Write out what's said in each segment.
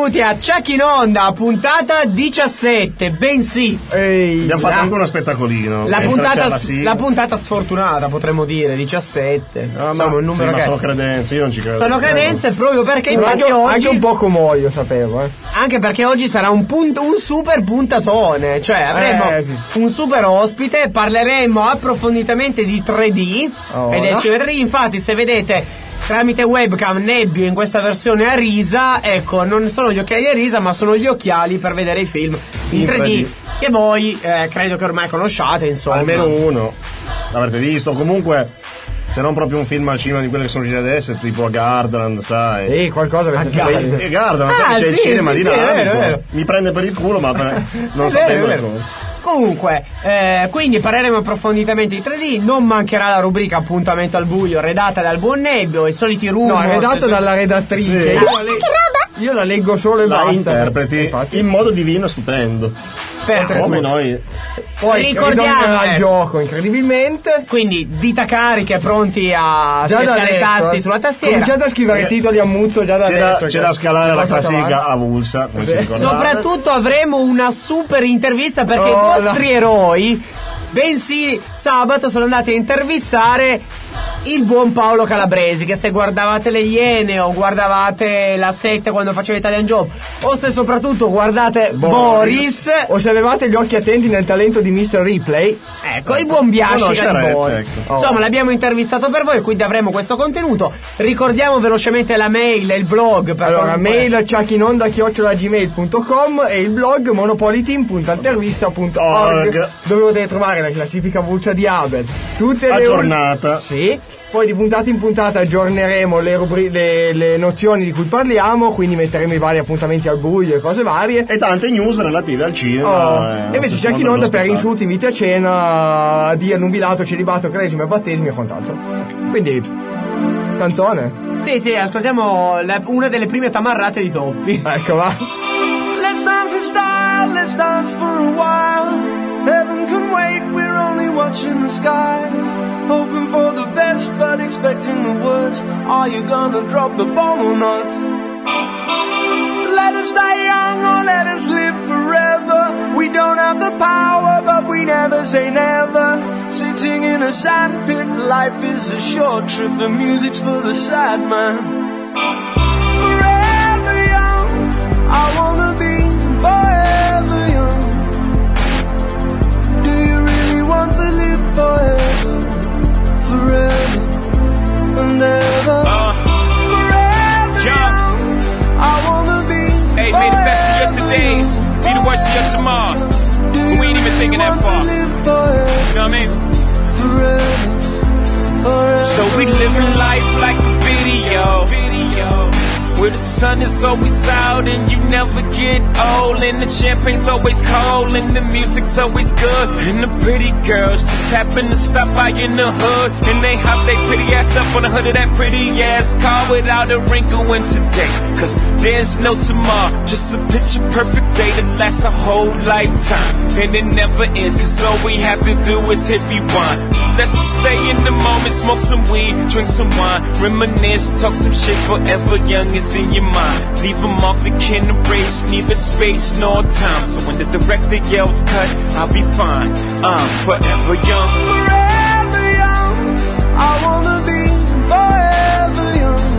benvenuti a Chuck in Onda, puntata 17, bensì. Abbiamo fatto anche uno spettacolino. La puntata sfortunata, potremmo dire, 17. Insomma, un numero ma sono credenze, io non ci credo. Sono credenze proprio perché infatti oggi... Anche un po' come io sapevo, Anche perché oggi sarà un super puntatone. Cioè avremo un super ospite, parleremo approfonditamente di 3D ed del cinema 3D. Infatti, se vedete tramite webcam Nebbio in questa versione a risa, ecco, non sono gli occhiali a risa, ma sono gli occhiali per vedere i film in 3D, che voi credo che ormai conosciate, insomma. Almeno uno l'avrete visto, comunque se non proprio un film al cinema di quelli che sono usciti adesso, tipo a Gardaland, sai. Qualcosa a Gardaland, sai, c'è il cinema dinamico. Vero. Mi prende per il culo, ma non sapevo le cose. Comunque, quindi parleremo approfonditamente di 3D. Non mancherà la rubrica Appuntamento al buio, redatta dal buon Nebbio, i soliti rumors. No, redatta dalla redattrice. Io la leggo solo e la basta. Interpreti in modo divino, stupendo. Come noi. Poi ricordiamo al gioco, incredibilmente. Quindi dita cariche, pronti a schiacciare i tasti sulla tastiera. Cominciate a scrivere titoli a muzzo già da adesso. C'è da scalare la classifica avulsa. Soprattutto avremo una super intervista perché i vostri eroi, bensì sabato, sono andati a intervistare il buon Paolo Calabresi, che se guardavate le Iene o guardavate la 7 quando faceva Italian Job, o se soprattutto guardate Boris, o se avevate gli occhi attenti nel talento di Mr. Replay, ecco, il buon Biascica di Boris, insomma l'abbiamo intervistato per voi, quindi avremo questo contenuto. Ricordiamo velocemente la mail e il blog per mail chuckinonda@gmail.com e il blog monopoliteam.altervista.org, dove potete trovare la classifica vulcia di Abel tutte le aggiornata. Poi di puntata in puntata aggiorneremo le nozioni di cui parliamo, quindi metteremo i vari appuntamenti al buio e cose varie. E tante news relative al cinema. E invece c'è chi in onda per insulti, inviti a cena, addio, nubilato, celibato, cresima, battesimi e quant'altro. Quindi, canzone? Sì, ascoltiamo una delle prime tamarrate di Toppi. Ecco, va. Let's dance in style, let's dance for a while. Heaven can wait, we're only watching the skies. Hoping for the best, but expecting the worst. Are you gonna drop the bomb or not? Let us die young or let us live forever. We don't have the power, but we never say never. Sitting in a sandpit, life is a short trip. The music's for the sad man. Forever young, I wanna be forever young. Do you really want to live forever? Forever and ever. Forever young, I wanna be. Hey, may the best of your todays be the worst of your tomorrows. But we ain't even thinking that far. You know what I mean? Forever. So we living life like a video. Where the sun is always out and you never get old, and the champagne's always cold and the music's always good, and the pretty girls just happen to stop by in the hood, and they hop their pretty ass up on the hood of that pretty ass car without a wrinkle in today, cause there's no tomorrow, just a picture perfect day that lasts a whole lifetime, and it never ends, cause all we have to do is hit rewind. Let's just stay in the moment, smoke some weed, drink some wine, reminisce, talk some shit, forever young is in your mind. Leave them off the can erase, neither space nor time. So when the director yells cut, I'll be fine. I'm forever young. Forever young, I wanna be forever young.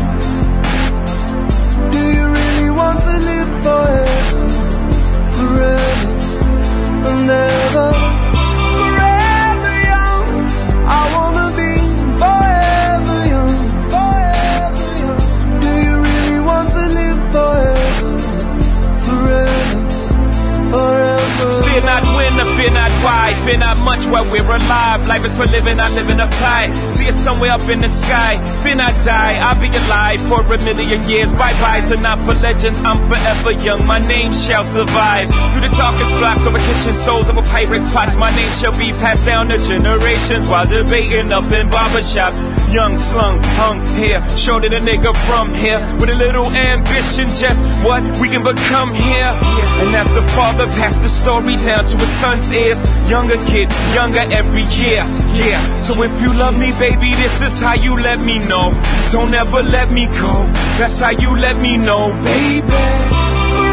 Do you really want to live forever? Forever and ever. Forever young, I wanna be forever young. Forever young. Do you really want to live forever? Forever, forever. Fear not when or fear not why, fear not much while we're alive. Life is for living, I'm living uptight. See it somewhere up in the sky. Fear not die, I'll be alive for a million years. Bye-bye, so not for legends, I'm forever young. My name shall survive. Through the darkest blocks, over kitchen stoves, over pirates' pots. My name shall be passed down to generations while debating up in barbershop. Young, slung, hung here, shorter the nigga from here. With a little ambition, just what we can become here. And as the father passed the story down to his son's ears, younger kid, younger every year, yeah. So if you love me, baby, this is how you let me know. Don't ever let me go, that's how you let me know, baby.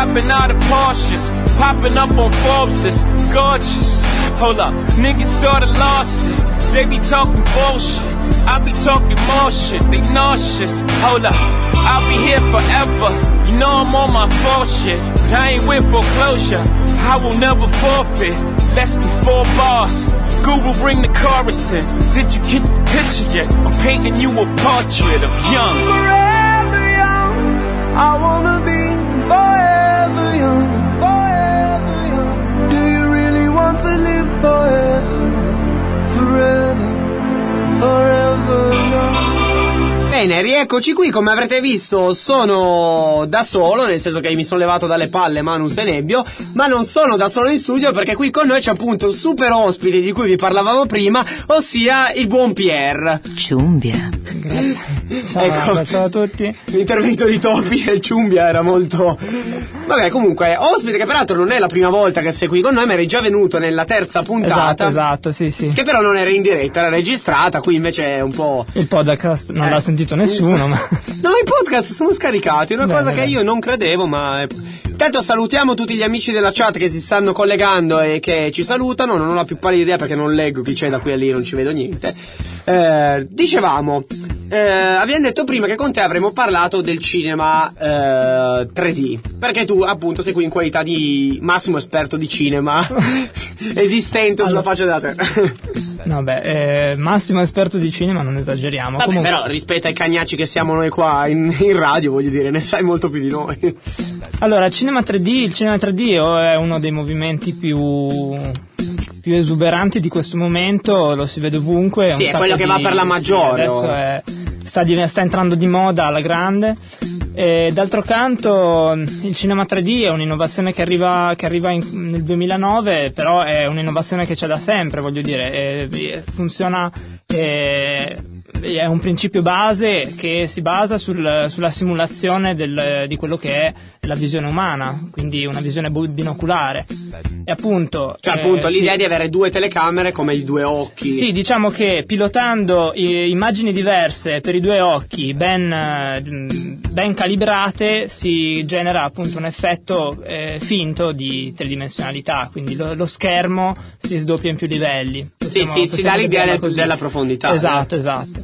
Hopping out of Porsches, popping up on Forbes list, gorgeous. Hold up, niggas started lost it. They be talking bullshit, I be talking more shit. They nauseous. Hold up, I'll be here forever. You know I'm on my 4 shit, but I ain't with foreclosure. I will never forfeit. Less than 4 bars. Google, bring the chorus in. Did you get the picture yet? I'm painting you a portrait of young. Forever young, I wanna be forever young, forever young. Do you really want to live forever, forever, forever young? Bene, rieccoci qui, come avrete visto sono da solo, nel senso che mi sono levato dalle palle Manus e Nebbio, ma non sono da solo in studio perché qui con noi c'è appunto un super ospite di cui vi parlavamo prima, ossia il buon Pierre. Ciumbia. Grazie. Ciao, ciao a tutti. L'intervento di Topi e Ciumbia era molto... Vabbè, comunque, ospite che peraltro non è la prima volta che sei qui con noi, ma eri già venuto nella terza puntata. Esatto, sì. Che però non era in diretta, era registrata, qui invece è un po'... Il podcast non l'ha sentito nessuno, ma... No, i podcast sono scaricati, è una cosa che io non credevo, ma... Intanto salutiamo tutti gli amici della chat che si stanno collegando e che ci salutano, non ho la più pallida idea perché non leggo chi c'è da qui a lì, non ci vedo niente. Dicevamo, abbiamo detto prima che con te avremmo parlato del cinema 3D, perché tu appunto sei qui in qualità di massimo esperto di cinema esistente sulla faccia della terra. No, massimo esperto di cinema non esageriamo. Vabbè, comunque... però rispetto ai cagnacci che siamo noi qua in radio, voglio dire, ne sai molto più di noi. Allora, il cinema 3D è uno dei movimenti più esuberanti di questo momento, lo si vede ovunque. Sì, è quello che va per la maggiore. Sì, adesso sta entrando di moda alla grande. D'altro canto il cinema 3D è un'innovazione che arriva nel 2009, però è un'innovazione che c'è da sempre, voglio dire, funziona, è un principio base che si basa sulla simulazione di quello che è la visione umana, quindi una visione binoculare. E appunto, l'idea di avere 2 telecamere come i 2 occhi. Sì, diciamo che pilotando immagini diverse per i 2 occhi ben calibrate si genera appunto un effetto finto di tridimensionalità, quindi lo schermo si sdoppia in più livelli. Si dà l'idea della profondità. Esatto.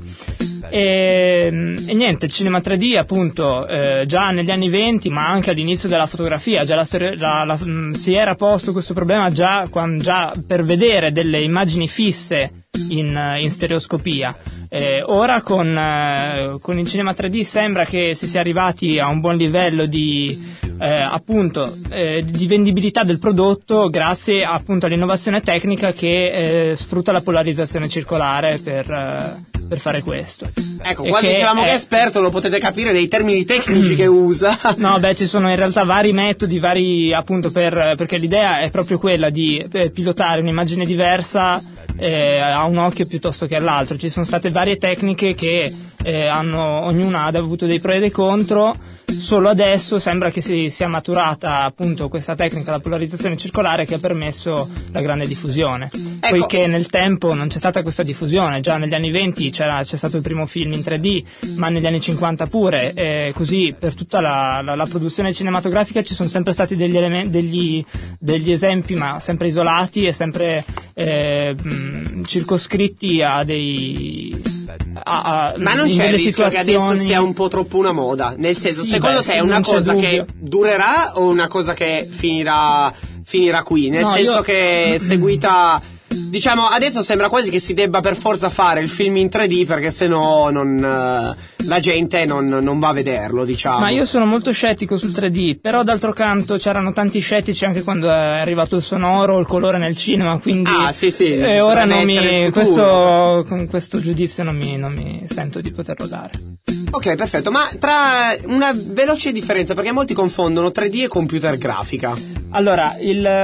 E niente, il cinema 3D appunto già negli anni 20, ma anche all'inizio della fotografia già si era posto questo problema già per vedere delle immagini fisse in stereoscopia. Ora con il cinema 3D sembra che si sia arrivati a un buon livello di vendibilità del prodotto grazie appunto all'innovazione tecnica che sfrutta la polarizzazione circolare per fare questo. Ecco, quando dicevamo che è esperto lo potete capire dei termini tecnici che usa. No, ci sono in realtà vari metodi, appunto perché l'idea è proprio quella di pilotare un'immagine diversa a un occhio piuttosto che all'altro. Ci sono state varie tecniche che ognuna ha avuto dei pro e dei contro. Solo adesso sembra che si sia maturata appunto questa tecnica, la polarizzazione circolare, che ha permesso la grande diffusione. Ecco. Poiché nel tempo non c'è stata questa diffusione, già negli anni 20 c'è stato il primo film in 3D, ma negli anni 50 pure, così per tutta la produzione cinematografica ci sono sempre stati degli esempi, ma sempre isolati e sempre circoscritti a dei... ma non c'è il rischio che adesso sia un po' troppo una moda? Nel senso, secondo te è una cosa che durerà o una cosa che finirà qui? Nel senso che è seguita... Diciamo, adesso sembra quasi che si debba per forza fare il film in 3D perché sennò la gente non va a vederlo, diciamo. Ma io sono molto scettico sul 3D, però d'altro canto c'erano tanti scettici anche quando è arrivato il sonoro, il colore nel cinema, quindi ora con questo giudizio non mi sento di poterlo dare. Ok, perfetto, ma tra una veloce differenza, perché molti confondono 3D e computer grafica. Allora,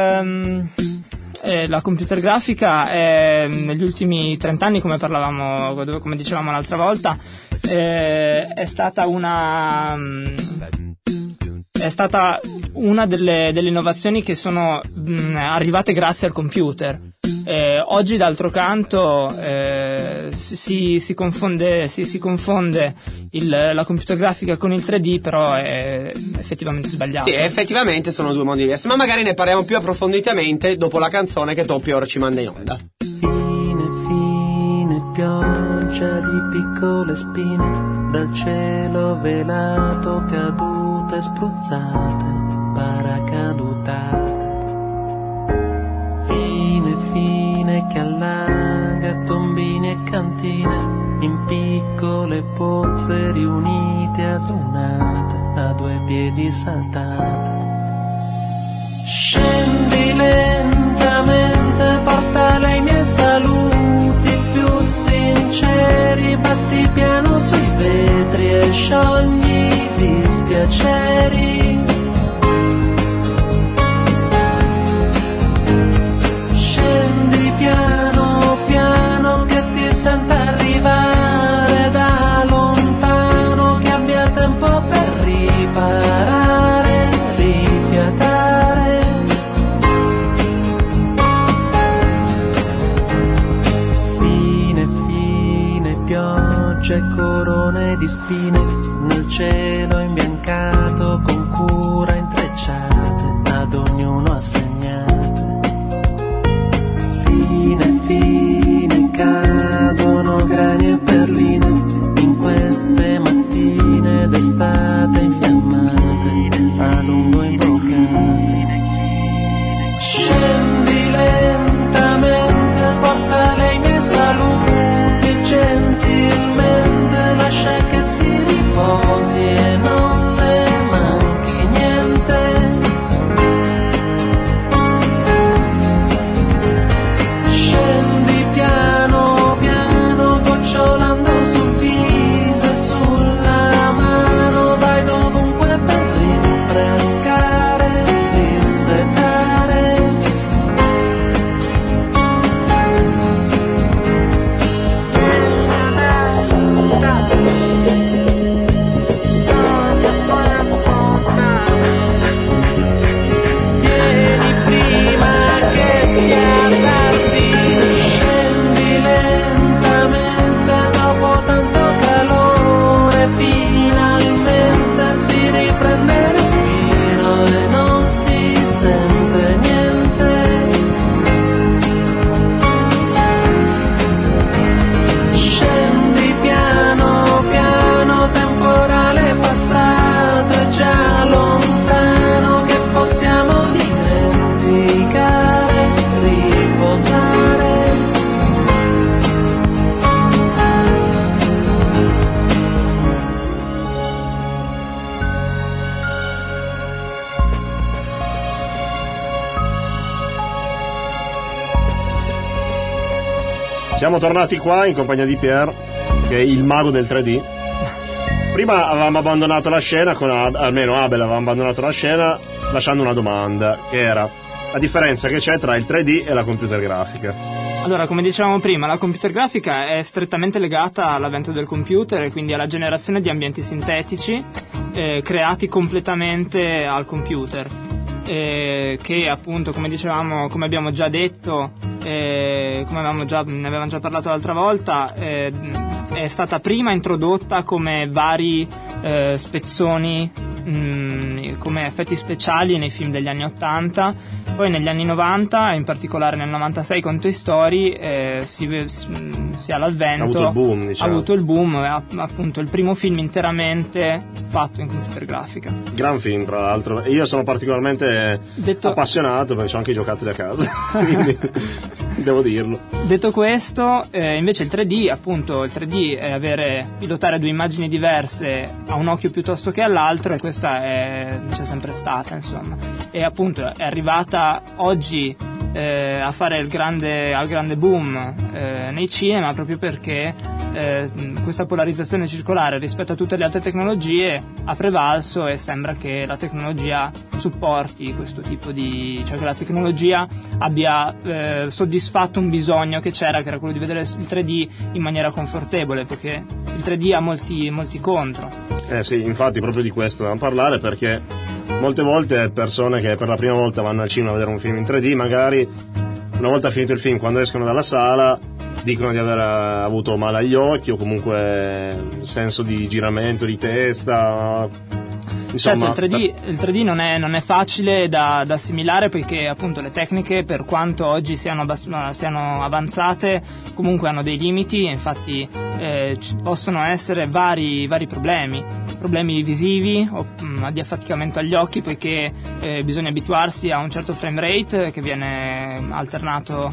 la computer grafica negli ultimi 30 anni, come dicevamo l'altra volta, è stata una delle innovazioni che sono arrivate grazie al computer. Oggi d'altro canto si confonde la computer grafica con il 3D, però è effettivamente sbagliato. Sì, effettivamente sono due modi diversi, ma magari ne parliamo più approfonditamente dopo la canzone che Toppi ora ci manda in onda. Fine pioggia di piccole spine dal cielo velato, cadute, spruzzate, paracadutate. Fine che allaga tombine e cantine in piccole pozze riunite adunate a due piedi saltate. Scendi lentamente, porta lei i miei saluti più sinceri, batti piano sui vetri e sciogli i dispiaceri. Scendi piano piano che ti senta arrivare da lontano, che abbia tempo per riparare, rifiatare. Fine pioggia e corone di spine nel cielo imbiancato, con cura intrecciate ad ognuno assegnate. Fine cadono grani e perline in queste mattine d'estate infiammate, a lungo imboccate. Scendi lentamente, porta lei i miei saluti gentilmente, lascia che si riposi e non le manchi niente. Scendi piano piano, gocciolando sul viso e sulla mano, vai dovunque per rinfrescare, dissetare. Vieni prima che sia tardi. Scendi lentamente dopo tanto calore, finalmente si riprende respiro e non si sente niente. Scendi piano piano, temporale passato e già lontano, che possiamo dimenticare, riposare. Siamo tornati qua in compagnia di Pier, che è il mago del 3D. Prima avevamo abbandonato la scena, almeno Abel aveva abbandonato la scena lasciando una domanda, che era la differenza che c'è tra il 3D e la computer grafica. Allora, come dicevamo prima, la computer grafica è strettamente legata all'avvento del computer e quindi alla generazione di ambienti sintetici creati completamente al computer, che appunto, come dicevamo, come abbiamo già detto, ne avevamo già parlato l'altra volta, è stata prima introdotta come vari spezzoni, come effetti speciali nei film degli anni 80, poi negli anni 90, in particolare nel 96 con Toy Story, si ha l'avvento, ha avuto il boom, diciamo. Ha avuto il boom, appunto il primo film interamente fatto in computer grafica. Gran film, tra l'altro. Io sono particolarmente appassionato perché ho anche i giocattoli a casa, quindi devo dirlo. Detto questo, invece il 3D, appunto, il 3D è pilotare due immagini diverse a un occhio piuttosto che all'altro, e questa c'è sempre stata, insomma. E appunto è arrivata oggi a fare al grande boom nei cinema, proprio perché questa polarizzazione circolare rispetto a tutte le altre tecnologie ha prevalso, e sembra che la tecnologia supporti questo tipo di, cioè che la tecnologia abbia soddisfatto un bisogno che c'era, che era quello di vedere il 3D in maniera confortevole, perché il 3D ha molti contro. Sì, infatti proprio di questo dobbiamo parlare, perché molte volte persone che per la prima volta vanno al cinema a vedere un film in 3D magari una volta finito il film, quando escono dalla sala, dicono di aver avuto male agli occhi o comunque senso di giramento di testa. Insomma, certo, il 3D non è facile da assimilare, poiché appunto le tecniche, per quanto oggi siano avanzate, comunque hanno dei limiti, e infatti possono essere vari problemi visivi o di affaticamento agli occhi, poiché bisogna abituarsi a un certo frame rate che viene alternato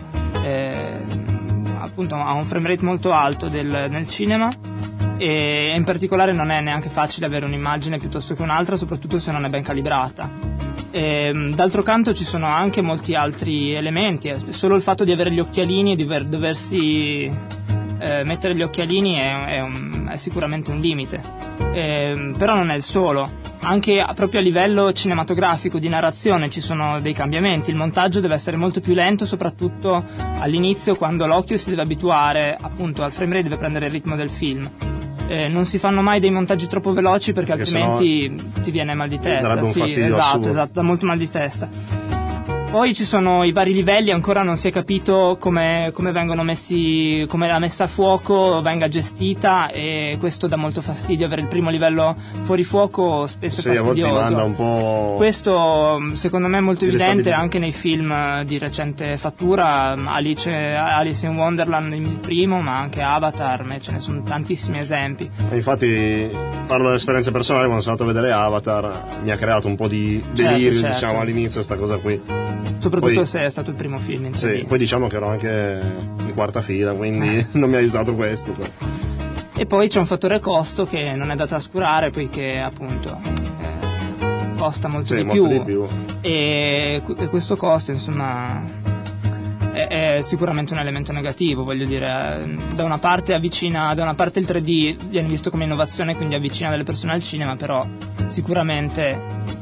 appunto a un frame rate molto alto nel cinema, e in particolare non è neanche facile avere un'immagine piuttosto che un'altra, soprattutto se non è ben calibrata. D'altro canto ci sono anche molti altri elementi, solo il fatto di avere gli occhialini e di doversi mettere gli occhialini è sicuramente un limite, però non è il solo. Anche proprio a livello cinematografico, di narrazione, ci sono dei cambiamenti. Il montaggio deve essere molto più lento, soprattutto all'inizio, quando l'occhio si deve abituare appunto al frame rate, deve prendere il ritmo del film. Non si fanno mai dei montaggi troppo veloci, perché altrimenti ti viene mal di testa. Sì, esatto, dà molto mal di testa. Poi ci sono i vari livelli, ancora non si è capito come vengono messi, come la messa a fuoco venga gestita, e questo dà molto fastidio. Avere il primo livello fuori fuoco spesso è fastidioso. A volte manda un po'. Questo secondo me è molto evidente anche nei film di recente fattura, Alice in Wonderland il primo, ma anche Avatar, ce ne sono tantissimi esempi. Infatti parlo dell'esperienza personale, quando sono andato a vedere Avatar mi ha creato un po' di delirio, certo. Diciamo, all'inizio sta cosa qui. Soprattutto poi, se è stato il primo film in 3D. Sì, poi diciamo che ero anche in quarta fila, quindi non mi ha aiutato questo. Però. E poi c'è un fattore costo che non è da trascurare, poiché appunto costa molto di più. E questo costo, insomma, è sicuramente un elemento negativo, voglio dire. Da una parte il 3D viene visto come innovazione, quindi avvicina delle persone al cinema, però sicuramente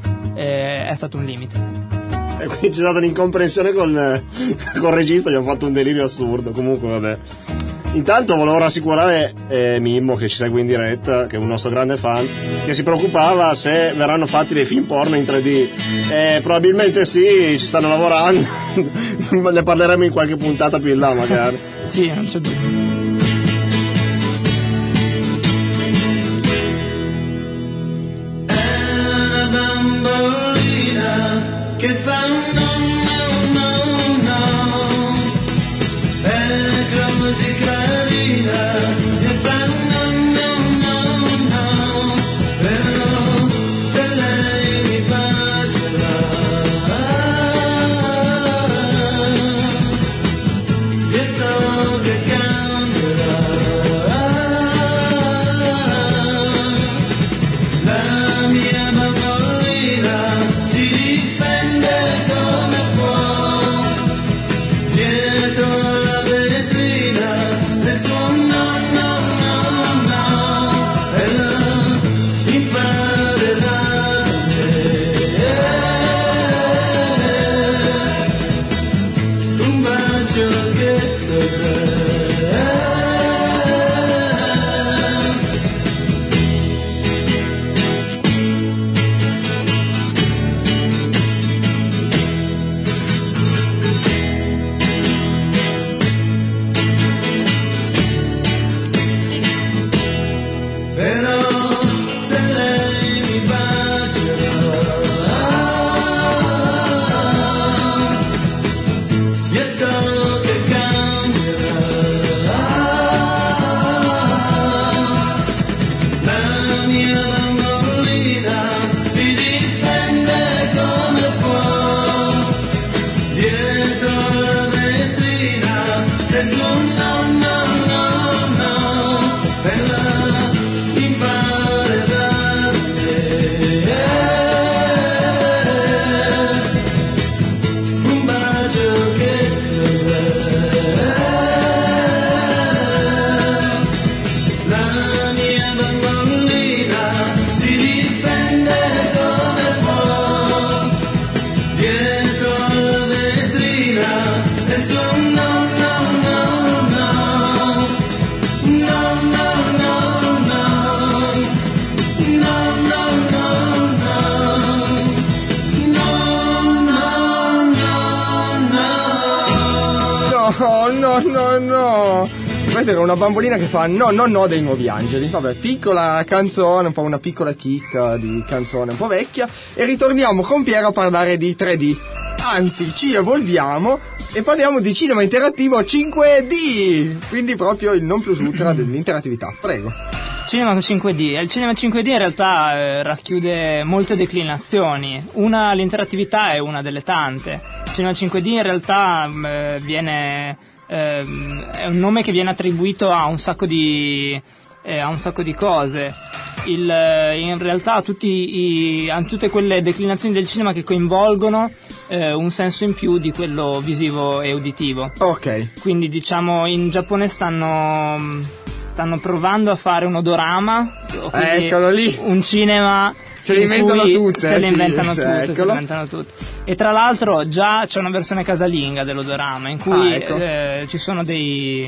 è stato un limite. E quindi c'è stata un'incomprensione col regista, gli ho fatto un delirio assurdo. Comunque vabbè. Intanto volevo rassicurare Mimmo, che ci segue in diretta, che è un nostro grande fan, che si preoccupava se verranno fatti dei film porno in 3D. Probabilmente sì, ci stanno lavorando. Ne parleremo in qualche puntata più in là magari. Sì, non c'è dubbio. Che fa no, è così carina, che fa no, però se lei mi bacerà, io so che cambierà, la mia bambolina si difende come può. no. Questa era una bambolina che fa no dei Nuovi Angeli. Vabbè, piccola canzone, un po' una piccola chicca di canzone un po' vecchia. E ritorniamo con Piero a parlare di 3D. Anzi, ci evolviamo e parliamo di cinema interattivo 5D. Quindi proprio il non plus ultra dell'interattività. Prego. Cinema 5D. Il cinema 5D in realtà racchiude molte declinazioni. L'interattività è una delle tante. Il cinema 5D in realtà è un nome che viene attribuito a un sacco di cose. In realtà tutte quelle declinazioni del cinema che coinvolgono un senso in più di quello visivo e uditivo. Ok. Quindi diciamo in Giappone stanno provando a fare un odorama, eccolo lì, un cinema se le inventano tutte. E tra l'altro già c'è una versione casalinga dell'odorama in cui ci sono degli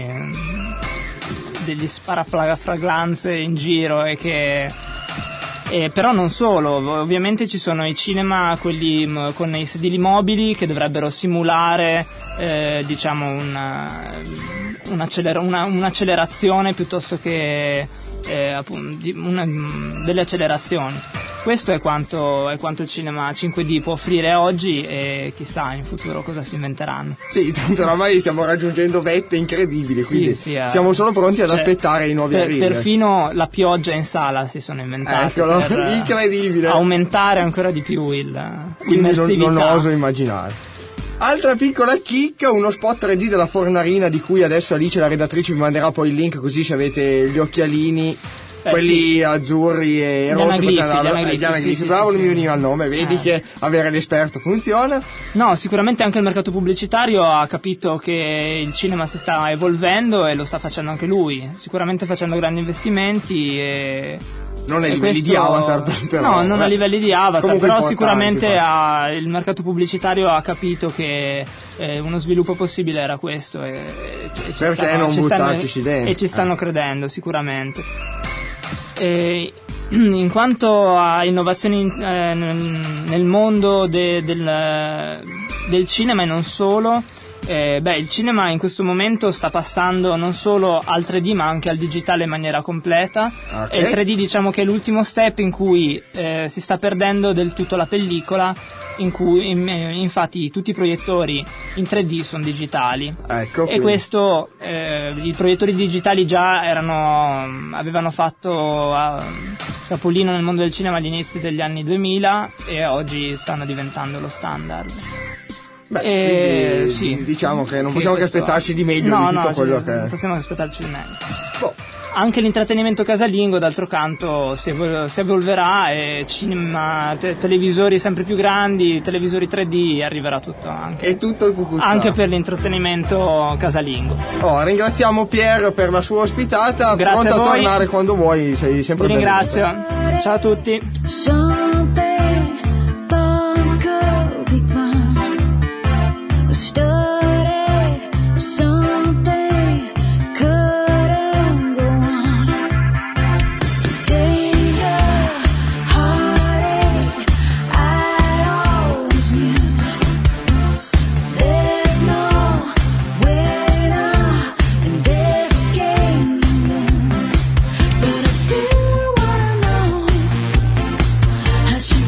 sparafragranze in giro però non solo, ovviamente ci sono i cinema, quelli con i sedili mobili, che dovrebbero simulare diciamo un'accelerazione piuttosto che delle accelerazioni. Questo è quanto il cinema 5D può offrire oggi, e chissà in futuro cosa si inventeranno. Sì, tanto oramai stiamo raggiungendo vette incredibili, quindi siamo solo pronti ad aspettare i nuovi arrivi. Perfino la pioggia in sala si sono inventati. Eccolo, incredibile. Aumentare ancora di più l'immersività. Quindi non oso immaginare. Altra piccola chicca, uno spot 3D della Fornarina, di cui adesso Alice, la redattrice, mi manderà poi il link, così se avete gli occhialini, quelli azzurri e rossi, gli anaglifi. Bravo, non mi veniva il nome, vedi che avere l'esperto funziona. No, sicuramente anche il mercato pubblicitario ha capito che il cinema si sta evolvendo e lo sta facendo anche lui, sicuramente facendo grandi investimenti non a livelli di Avatar, però. No, non a livelli di Avatar, però sicuramente il mercato pubblicitario ha capito che uno sviluppo possibile era questo, perché non buttarci dentro? E ci stanno credendo sicuramente. In quanto a innovazioni nel mondo del cinema e non solo, il cinema in questo momento sta passando non solo al 3D ma anche al digitale in maniera completa. E il 3D diciamo che è l'ultimo step in cui si sta perdendo del tutto la pellicola, in cui infatti tutti i proiettori in 3D sono digitali. E questo i proiettori digitali già avevano fatto capolino nel mondo del cinema agli inizi degli anni 2000 e oggi stanno diventando lo standard. Diciamo che non possiamo che aspettarci di meglio di tutto quello che non possiamo aspettarci di meglio. Anche l'intrattenimento casalingo, d'altro canto, si evolverà, e cinema, televisori sempre più grandi, televisori 3D, arriverà tutto anche. E tutto il cucuzzaro. Anche per l'intrattenimento casalingo. Ringraziamo Pier per la sua ospitata. Grazie pronto a tornare quando vuoi, sei sempre Vi ringrazio. Ciao a tutti. Has she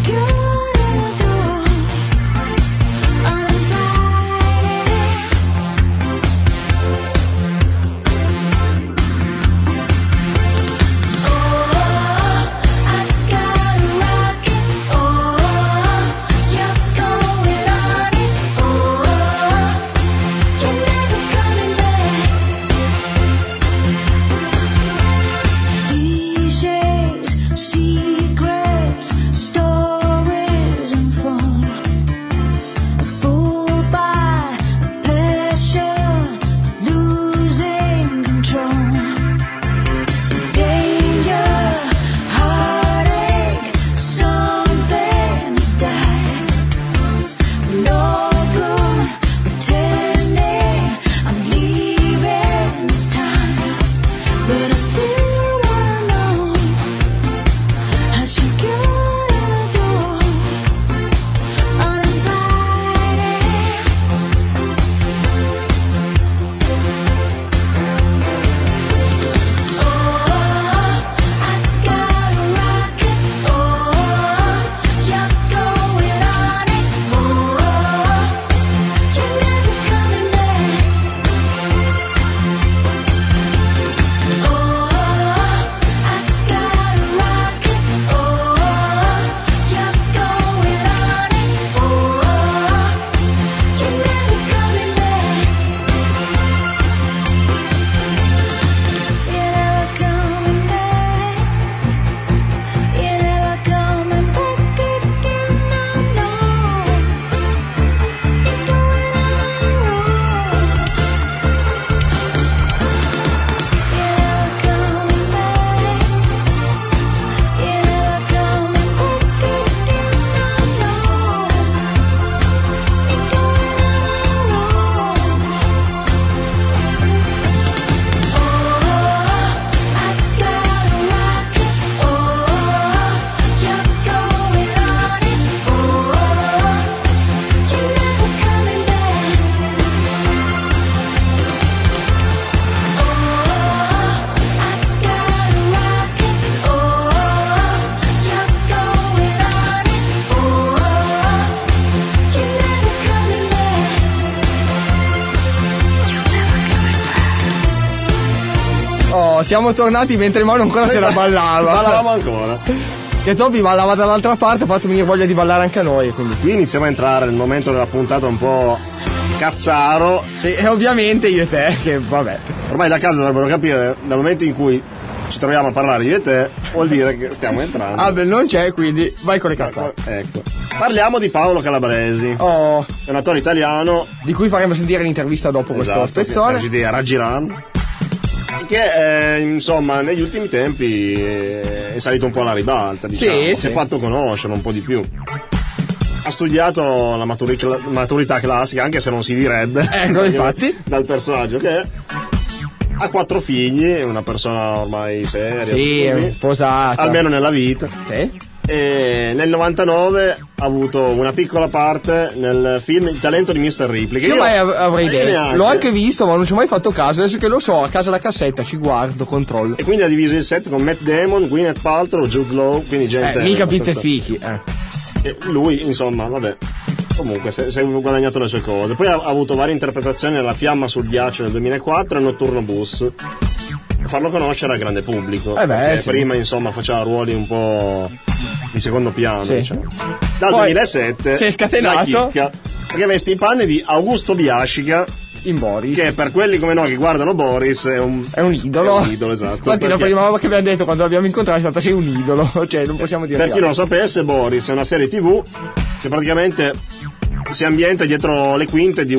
siamo tornati mentre Manu ancora se la ballava. Ballavamo ancora. Che Toby ballava dall'altra parte, ha fatto venire voglia di ballare anche a noi. Quindi Qui iniziamo a entrare nel momento della puntata un po' cazzaro. sì, e ovviamente io e te, che vabbè. Ormai da casa dovrebbero capire, dal momento in cui ci troviamo a parlare io e te, vuol dire che stiamo entrando. Abel non c'è, quindi vai con le cazzate. Ecco. Parliamo di Paolo Calabresi. Oh, È un attore italiano. di cui faremo sentire l'intervista dopo questo spezzone. Di Ragiran. Che insomma negli ultimi tempi è salito un po' alla ribalta, diciamo. Sì, si è sì. fatto conoscere un po' di più. Ha studiato la maturità classica, anche se non si direbbe. Ecco, infatti. Dal personaggio che è. Ha 4 figli, è una persona ormai seria. Sì, così, posata. almeno nella vita. Sì. E nel 99 ha avuto una piccola parte nel film Il talento di Mr. Ripley. Che Io mai avrei io detto. neanche. L'ho anche visto, ma non ci ho mai fatto caso. Adesso che lo so, a casa la cassetta, ci guardo, controllo. E quindi ha diviso il set con Matt Damon, Gwyneth Paltrow, Jude Law, quindi gente. Mica pizze e fichi. E lui, insomma, vabbè. Comunque, si è guadagnato le sue cose. Poi ha avuto varie interpretazioni nella Fiamma sul ghiaccio nel 2004 e Notturno Bus. Per farlo conoscere al grande pubblico. Perché sì. prima, insomma, faceva ruoli un po' di secondo piano, Sì. diciamo. Dal Poi 2007 si è scatenato. la chicca, perché veste i panni di Augusto Biascica, In Boris. che per quelli come noi che guardano Boris è un idolo. È un idolo, esatto. Infatti la perché, prima volta che abbiamo detto quando l'abbiamo incontrato è stata sei un idolo. Cioè non possiamo dire per chi non lo sapesse, Boris è una serie TV che praticamente si ambienta dietro le quinte di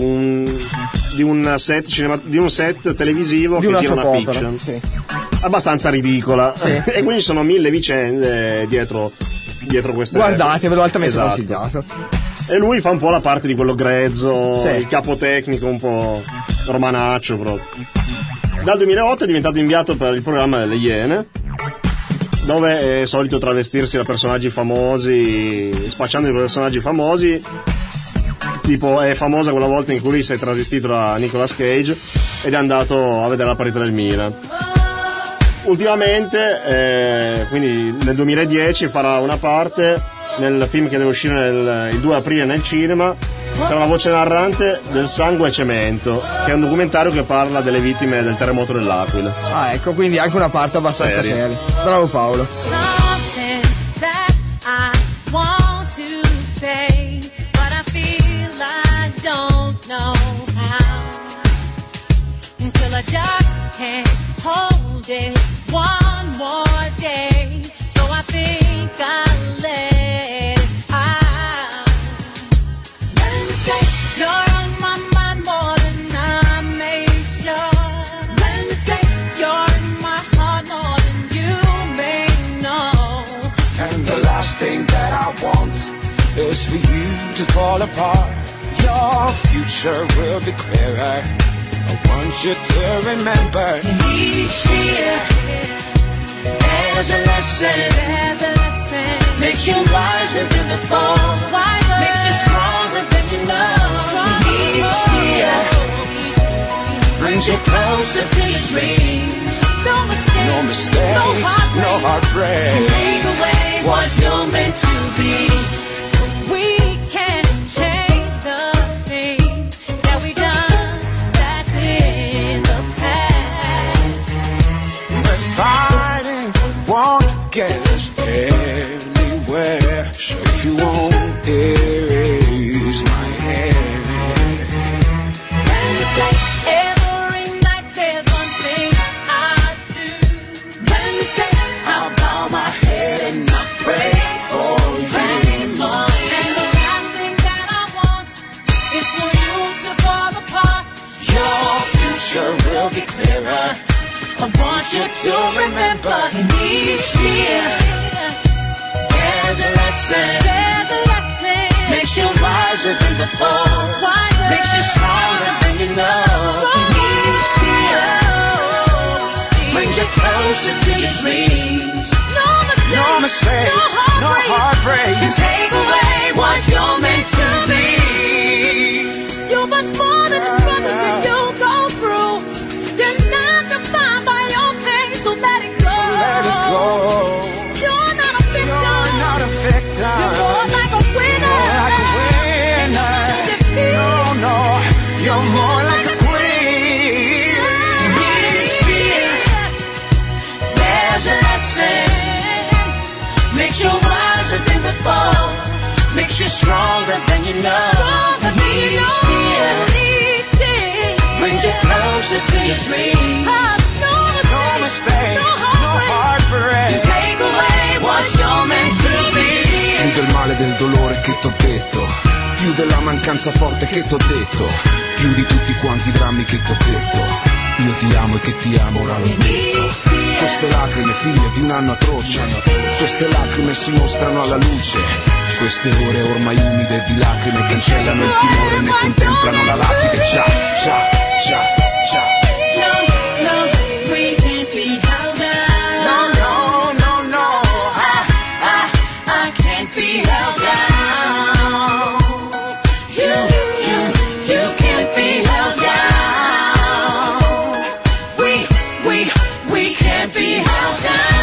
un set televisivo di che una tira una soap opera, fiction sì. abbastanza ridicola. Sì. E quindi ci sono 1000 vicende dietro queste. Guardatevelo, altamente Esatto. consigliato. E lui fa un po' la parte di quello grezzo, Sì. il capo tecnico un po' romanaccio proprio. Dal 2008 è diventato inviato per il programma delle Iene, dove è solito travestirsi da personaggi famosi, spacciando i personaggi famosi. Tipo è famosa quella volta in cui lui si è travestito da Nicolas Cage ed è andato a vedere la partita del Milan. Ultimamente, quindi nel 2010, farà una parte nel film che deve uscire il 2 aprile nel cinema, tra la voce narrante del Sangue e Cemento, che è un documentario che parla delle vittime del terremoto dell'Aquila. Ah, ecco, quindi anche una parte abbastanza Seria. seria. Bravo Paolo. Something that I want to say, but I feel I don't know how. Until I just can't hold it one more day, so I think I'll let it out. Let me say you're on my mind more than I made sure. Let me say you're in my heart more than you may know. And the last thing that I want is for you to fall apart. Your future will be clearer. I want you to remember. In each year, there's a lesson. Makes you wiser than before. Makes you stronger than you know. In each year, brings you closer to your dreams. No mistakes, no heartbreak. Can take away what you're meant to be. We can't change the things that we've done. That's in the past. But fighting won't get us anywhere. So if you won't erase my hand. Let me say, every night there's one thing I do. Let me say, I'll bow my head and I pray for you. and the last thing that I want is for you to fall apart. Your future will be clearer. I want you to remember in each year There's a lesson. makes you wiser than before, makes you stronger than you know. In each year brings you closer to your dreams. No mistakes, no heartbreak. Can take away what you're meant to be. You're much more than the struggles that you go through. You're not defined by your pain, so let it go. Let it go. You're not a victim. You're not a victim. You're more like a winner. More like a winner. No, no, you're more like a queen. Each year 'cause you're stronger than you know. And each tear brings you closer to your dream. No mistake, no heartbreak can take away what you're meant to be. Più del male, del dolore che t'ho detto, più della mancanza forte che t'ho detto, più di tutti quanti drammi che t'ho detto. Io ti amo e che ti amo, ora l'ho detto. Queste lacrime figlie di un anno atroce, queste lacrime si mostrano alla luce. Queste ore ormai umide di lacrime cancellano il timore e ne contemplano la lapide. Già, già, già, già. No, we can't be held down. No, I can't be held down. You can't be held down. We can't be held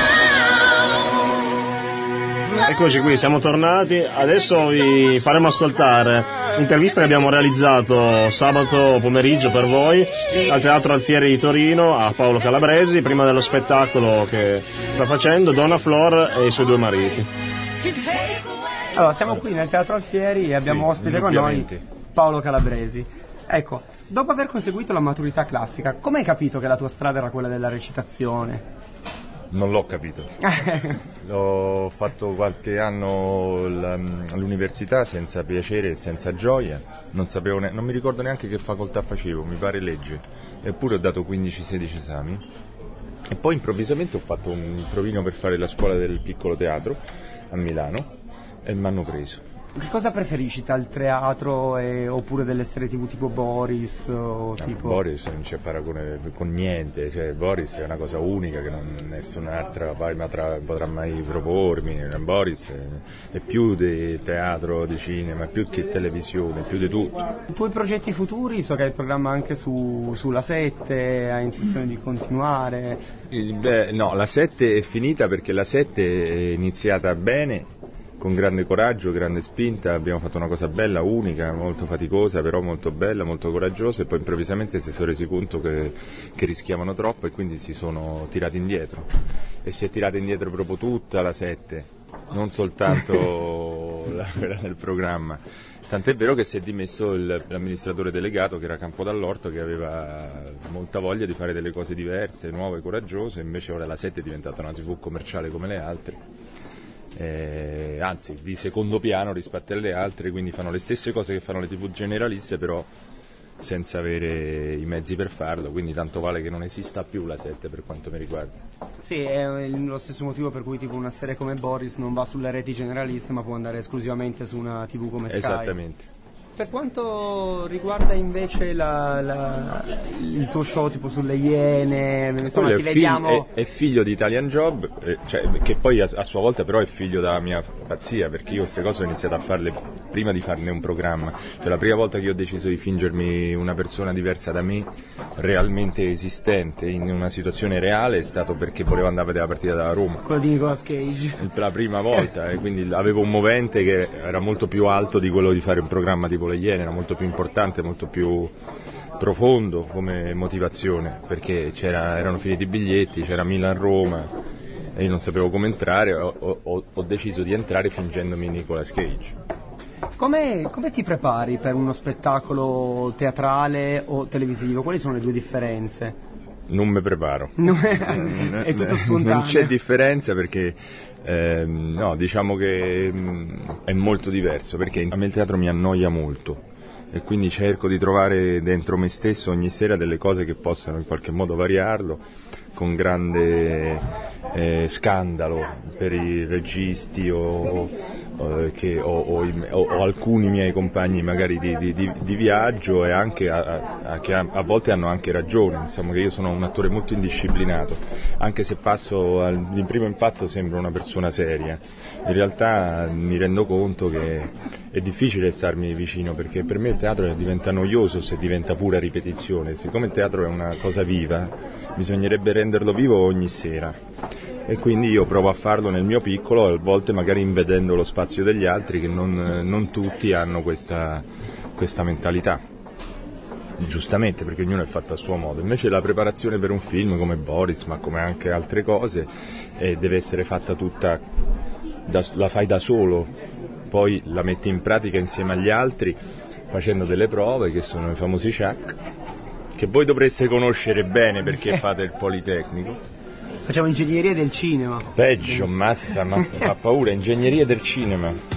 down. Eccoci qui, siamo tornati. Adesso vi faremo ascoltare l'intervista che abbiamo realizzato sabato pomeriggio per voi al Teatro Alfieri di Torino a Paolo Calabresi, prima dello spettacolo che sta facendo Donna Flor e i suoi due mariti. Allora, siamo qui nel Teatro Alfieri e abbiamo ospite con noi Paolo Calabresi. Ecco, dopo aver conseguito la maturità classica, come hai capito che la tua strada era quella della recitazione? Non l'ho capito. Ho fatto qualche anno all'università senza piacere e senza gioia, non mi ricordo neanche che facoltà facevo, mi pare legge, eppure ho dato 15-16 esami e poi improvvisamente ho fatto un provino per fare la scuola del piccolo teatro a Milano e mi hanno preso. Che cosa preferisci tra il teatro oppure delle serie TV tipo Boris o tipo... Boris non c'è paragone con niente, cioè Boris è una cosa unica che nessun'altra potrà mai propormi. Boris è più di teatro, di cinema, più che televisione, più di tutto. I tuoi progetti futuri, so che hai il programma anche sulla 7, hai intenzione di continuare? No, la 7 è finita perché la 7 è iniziata bene, con grande coraggio, grande spinta, abbiamo fatto una cosa bella, unica, molto faticosa, però molto bella, molto coraggiosa, e poi improvvisamente si sono resi conto che rischiavano troppo e quindi si sono tirati indietro. E si è tirata indietro proprio tutta la 7, non soltanto quella del programma. Tant'è vero che si è dimesso l'amministratore delegato, che era Campo Dall'Orto, che aveva molta voglia di fare delle cose diverse, nuove, coraggiose, invece ora la 7 è diventata una TV commerciale come le altre. Anzi di secondo piano rispetto alle altre, quindi fanno le stesse cose che fanno le TV generaliste, però senza avere i mezzi per farlo, quindi tanto vale che non esista più la 7 per quanto mi riguarda. Sì, è lo stesso motivo per cui tipo una serie come Boris non va sulle reti generaliste ma può andare esclusivamente su una TV come Sky. Esattamente. Per quanto riguarda invece il tuo show tipo sulle Iene, insomma, vediamo... è figlio di Italian Job, che poi a sua volta però è figlio della mia pazzia, perché io queste cose ho iniziato a farle prima di farne un programma. Cioè la prima volta che io ho deciso di fingermi una persona diversa da me, realmente esistente, in una situazione reale, è stato perché volevo andare a vedere la partita della Roma. Quello di Nicolas Cage. La prima volta, e quindi avevo un movente che era molto più alto di quello di fare un programma tipo Le Iene, era molto più importante, molto più profondo come motivazione, perché erano finiti i biglietti, c'era Milan-Roma e io non sapevo come entrare, ho deciso di entrare fingendomi Nicolas Cage. Come ti prepari per uno spettacolo teatrale o televisivo? Quali sono le due differenze? Non mi preparo. È tutto spontaneo. Non c'è differenza perché no, diciamo che è molto diverso, perché a me il teatro mi annoia molto e quindi cerco di trovare dentro me stesso ogni sera delle cose che possano in qualche modo variarlo, con grande scandalo per i registi o alcuni miei compagni magari di viaggio, e anche che a volte hanno anche ragione, insomma, che io sono un attore molto indisciplinato, anche se passo in primo impatto sembro una persona seria, in realtà mi rendo conto che è difficile starmi vicino, perché per me il teatro diventa noioso se diventa pura ripetizione. Siccome il teatro è una cosa viva, bisognerebbe renderlo vivo ogni sera, e quindi io provo a farlo nel mio piccolo, a volte magari invadendo lo spazio degli altri, che non tutti hanno questa mentalità, giustamente, perché ognuno è fatto a suo modo. Invece la preparazione per un film come Boris, ma come anche altre cose, deve essere fatta tutta la fai da solo, poi la metti in pratica insieme agli altri facendo delle prove che sono i famosi CHAC, che voi dovreste conoscere bene perché fate il Politecnico. Facciamo ingegneria del cinema. Peggio, mazza, fa paura, ingegneria del cinema.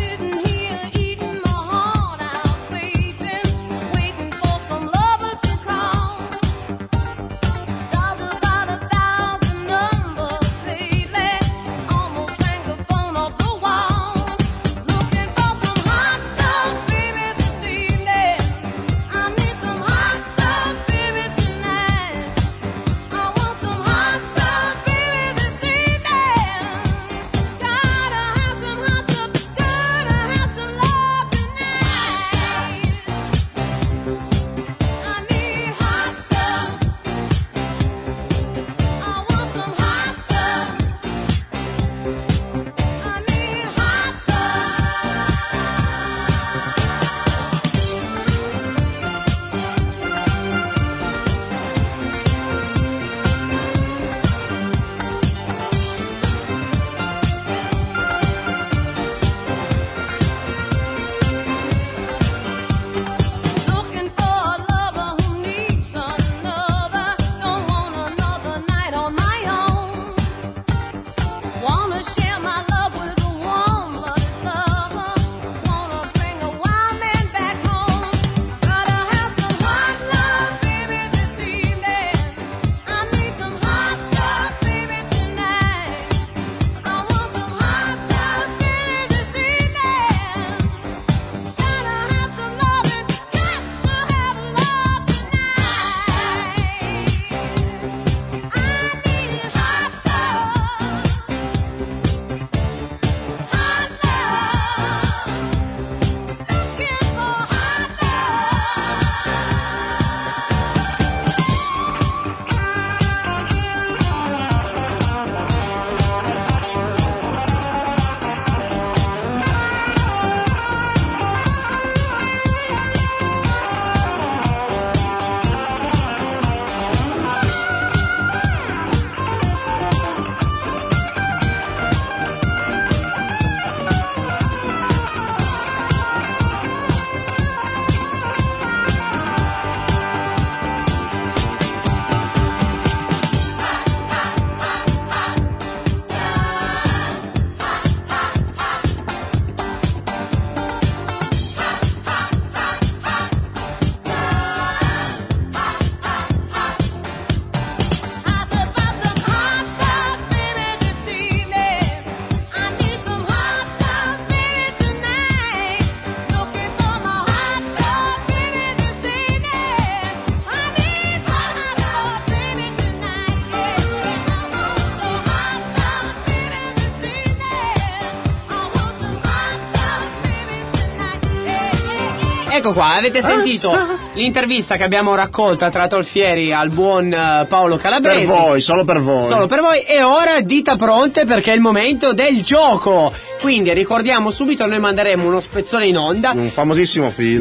Ecco qua, avete sentito l'intervista che abbiamo raccolta tra Tolfieri al buon Paolo Calabresi. Per voi, solo per voi. Solo per voi. E ora dita pronte perché è il momento del gioco. Quindi ricordiamo subito, noi manderemo uno spezzone in onda di un famosissimo film.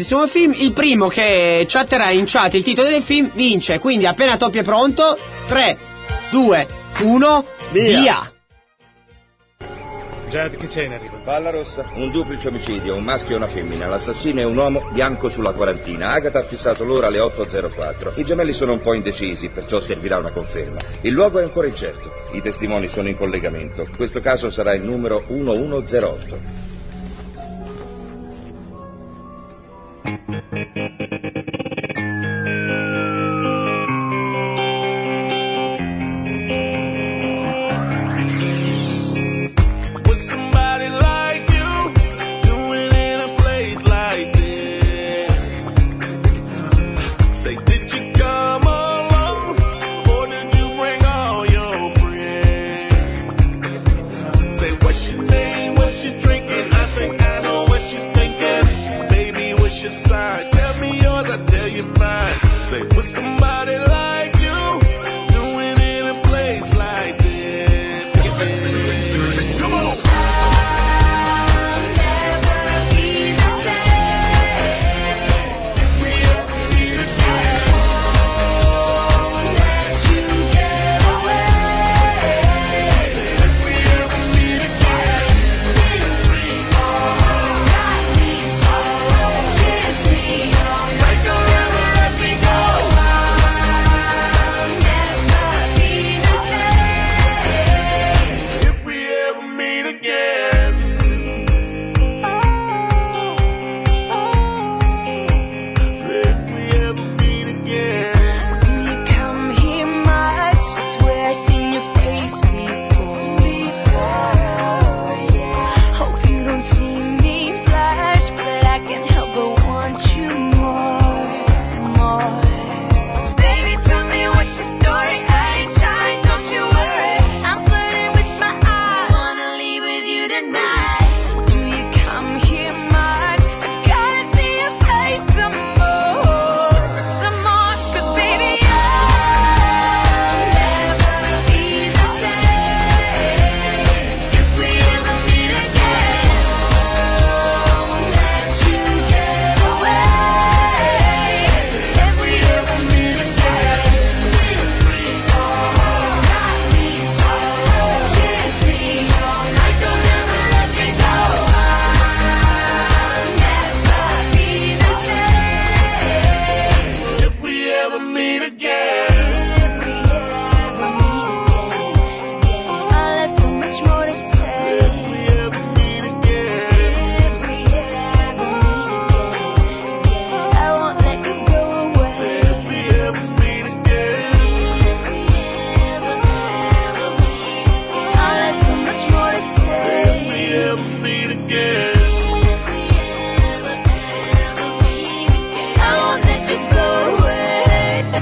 Il primo che chatterà in chat il titolo del film vince. Quindi appena Topi è pronto, 3, 2, 1, via. Jed, che c'è in arrivo? Palla rossa, un duplice omicidio, un maschio e una femmina. L'assassino è un uomo bianco sulla quarantina. Agatha ha fissato l'ora alle 8.04. I gemelli sono un po' indecisi, perciò servirà una conferma. Il luogo è ancora incerto. I testimoni sono in collegamento. Questo caso sarà il numero 1108. Say what's your name, what's your drinking?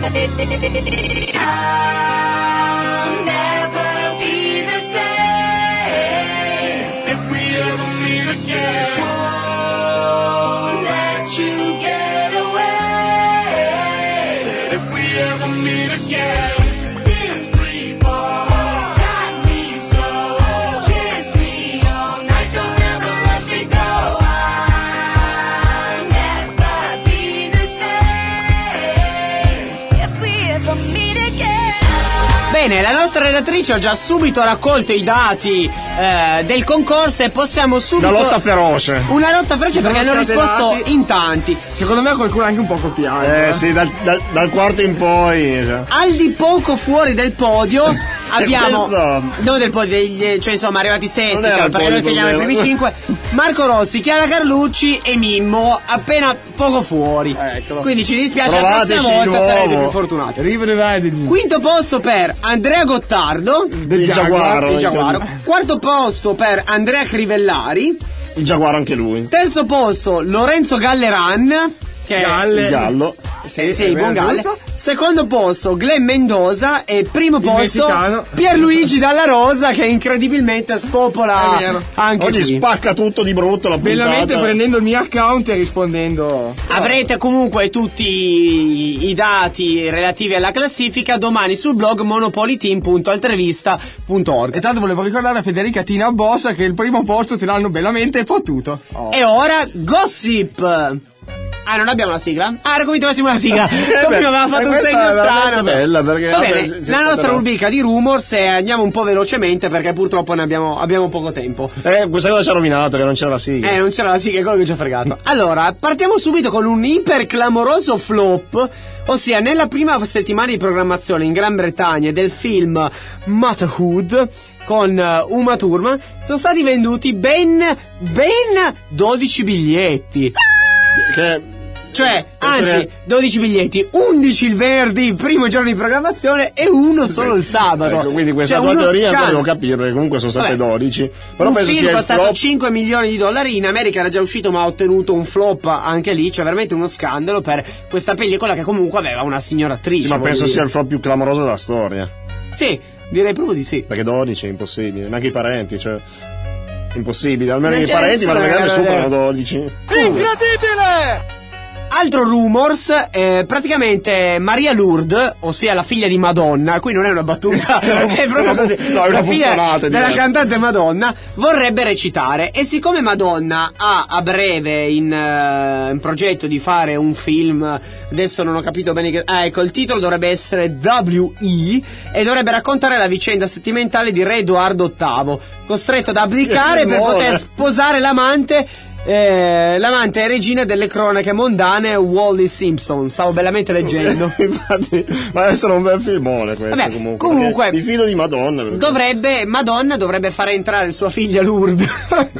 I'll never be the same if we ever meet again. Won't let you get away. Said if we ever meet again. This dream got me so. Kiss me all night, don't ever let me go. I'll never be the same if we ever meet again. Bene, la nostra relatrice ha già subito raccolto i dati del concorso e possiamo subito... Una lotta feroce. Una lotta feroce perché hanno risposto in tanti. Secondo me qualcuno anche un po' copiato. Sì, dal quarto in poi. Al di poco fuori del podio abbiamo... questo- No, del podio, cioè insomma arrivati setti, Non era cioè, il perché noi podio teniamo i il primi problema. 5. Marco Rossi, Chiara Carlucci e Mimmo appena poco fuori. Eccolo. Quindi ci dispiace, la Provateci prossima volta di sarete nuovo. più fortunati. Rivedetemi. Quinto posto per Andrea Gottardo, Del Il Giaguaro. il Giaguaro. Quarto posto per Andrea Crivellari. Il Giaguaro anche lui. Terzo posto Lorenzo Galleran, che Galle. Il giallo. sì, è buon vero, Galle. giusto? Secondo posto Glenn Mendoza e primo posto messicano. Pierluigi Dalla Rosa, che incredibilmente spopola È vero. anche Oggi qui. spacca tutto di brutto la puntata. Bellamente prendendo il mio account e rispondendo. Avrete comunque tutti i dati relativi alla classifica domani sul blog monopoliteam.altrevista.org. E tanto volevo ricordare a Federica Tina Bossa che il primo posto te l'hanno bellamente fottuto. E ora Gossip. Ah, non abbiamo la sigla? Ah, come trovassimo la sigla? Come aveva fatto un questa segno è veramente strano. bella, perché Va bene, si la nostra potrà- rubrica di rumors e andiamo un po' velocemente perché purtroppo ne abbiamo poco tempo. Questa cosa ci ha rovinato, che non c'era la sigla. Non c'era la sigla, è quello che ci ha fregato. Allora, partiamo subito con un iperclamoroso flop, ossia nella prima settimana di programmazione in Gran Bretagna del film Motherhood con Uma Thurman sono stati venduti ben 12 biglietti. Cioè, anzi, 12 biglietti, 11 il venerdì, il primo giorno di programmazione e uno solo il sabato. Ecco, quindi questa Cioè, tua uno teoria scandalo. devo capire, perché comunque sono state Vabbè. 12. Però Un penso film sia il costato flop. 5 milioni di dollari, in America era già uscito ma ha ottenuto un flop anche lì, cioè veramente uno scandalo per questa pellicola che comunque aveva una signora attrice. Sì, ma voglio penso dire. sia il flop più clamoroso della storia. Sì, direi proprio di sì. Perché 12 è impossibile, neanche i parenti, cioè. Impossibile, almeno Non i c'è parenti nessuno magari che- superano 12. Incredibile! Altro rumors, praticamente Maria Lourdes, ossia la figlia di Madonna, qui non è una battuta, è proprio così, No, è una la figlia puttanata, della direi. cantante Madonna, vorrebbe recitare e siccome Madonna ha a breve in progetto di fare un film, adesso non ho capito bene che... ecco, il titolo dovrebbe essere W.E. e dovrebbe raccontare la vicenda sentimentale di Re Edoardo VIII, costretto ad abdicare per Amore. poter sposare l'amante e regina delle cronache mondane Wally Simpson. Stavo bellamente leggendo. Infatti, ma deve essere un bel filmone questo. Vabbè, comunque. comunque, perché mi fido di Madonna. perché- Madonna dovrebbe fare entrare sua figlia Lourdes.